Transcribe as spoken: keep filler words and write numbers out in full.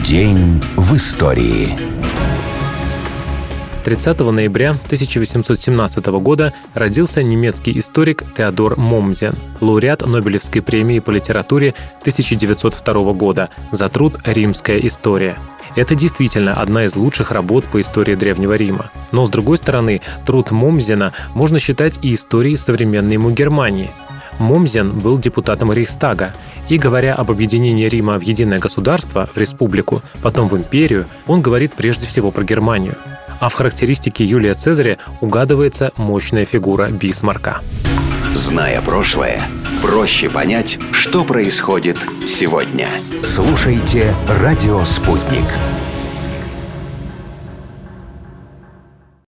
День в истории. тридцатого ноября тысяча восемьсот семнадцатого года родился немецкий историк Теодор Момзен, лауреат Нобелевской премии по литературе тысяча девятьсот второго года за труд «Римская история». Это действительно одна из лучших работ по истории Древнего Рима. Но, с другой стороны, труд Момзена можно считать и историей современной ему Германии. Момзен был депутатом Рейхстага, и, говоря об объединении Рима в единое государство, в республику, потом в империю, он говорит прежде всего про Германию. А в характеристике Юлия Цезаря угадывается мощная фигура Бисмарка. Зная прошлое, проще понять, что происходит сегодня. Слушайте «Радио Спутник».